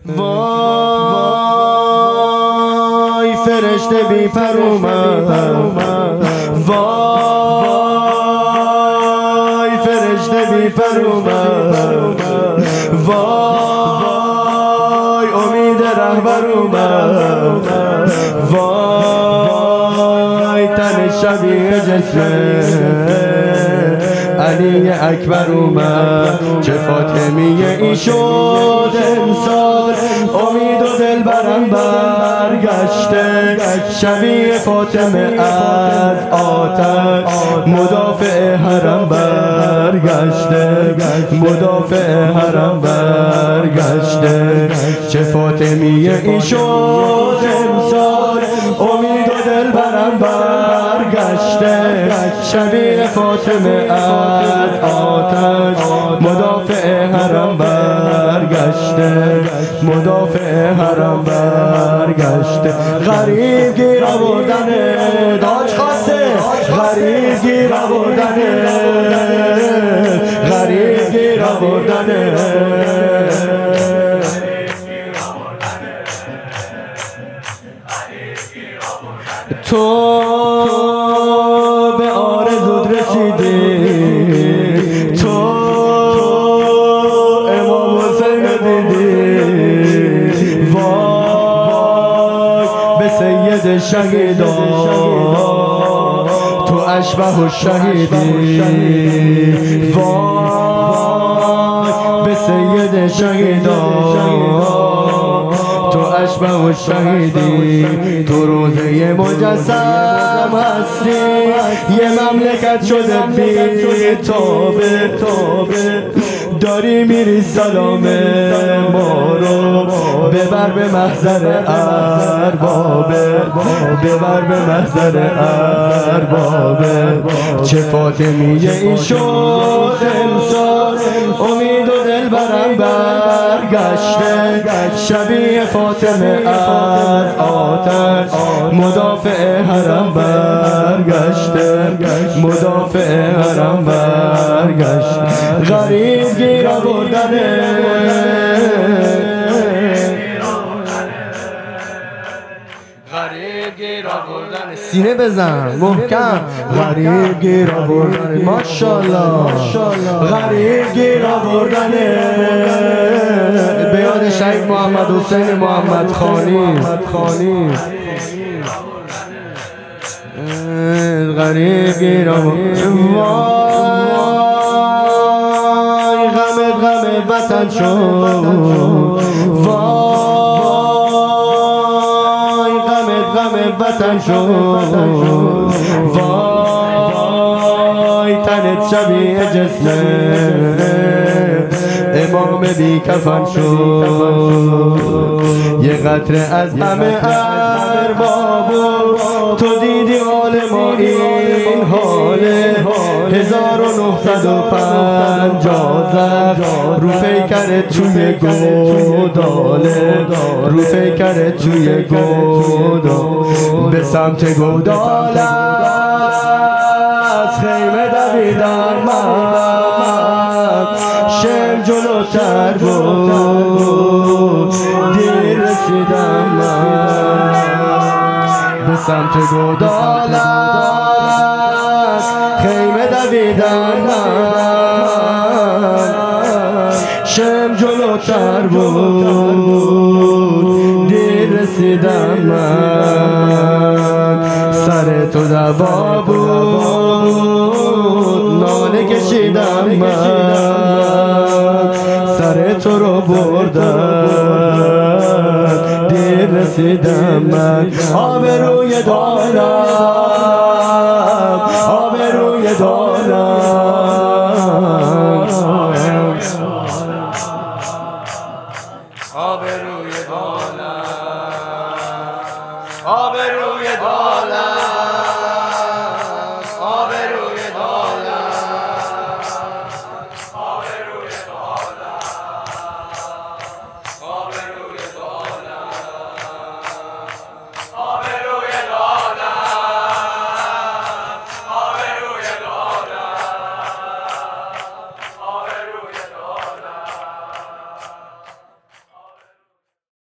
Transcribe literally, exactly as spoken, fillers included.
وای فرشته بی پر اومد، وای فرشته بی پر اومد، وای امید رهبر اومد، وای تن شبیه جسم علی اکبر اومد. چه فاطمیه این شد امسال، امید و دل برم برگشته، شبیه فاطمه از آتش مدافع حرم برگشته، مدافع حرم برگشته. چه فاطمیه این شد امسال، امید و دل برم برگشته، شبیه فاطمه از آتش مدافع حرم برگشته، مدافع حرم برگشته. غریب گیر آوردنه داج خاصه، غریب گیر آوردنه، غریب گیر آوردنه. تو به آرزوت رسیدی، تو امام حسین دیدی، وای به سید شهیدان تو اشبه الشهیدی، وای به سید شهیدان تو اشبه الشهیدی. تو روزه مجسم هستی، یه مملکت شده بی توبه، داری میری سلام ما رو ببر به محضر اربابه، ببر به محضر اربابه. چه فاطمیه این شد امسال، امید و دل برم برگشته، شبیه فاطمه از آتش مدافع حرم برگشته، مدافع حرم برگشته. غریب گیر آوردنه، غریب گیر آوردنه. سینه بزن محکم، غریب گیر آوردنه. ماشاءالله غریب گیر آوردنه. به یاد شهید محمد حسین محمد خانی، غریب گیر آوردنه. وای غم غم وطن شد، وای غم غم وطن شد، وای تنت شبیه جسم امام بی کفن شد. یه قطره از همه ارباب تو دیدی حال ما این حاله. هزار و نهصد و پنجاه زخم رو پیکر توی گوداله، رو پیکر توی گوداله. به سمت گوداله از خیمه دویدم من، شم جلوتر بود دیر رسیدم من. به سمت گوداله خیمه دویدم من، شم جلوتر بود دیر رسیدم من. سر تو دوا بود ناله کشیدم من، سر تو رو بردم دیر رسیدم من. آبروی دارم، آبروی دارم، آبروی دارم.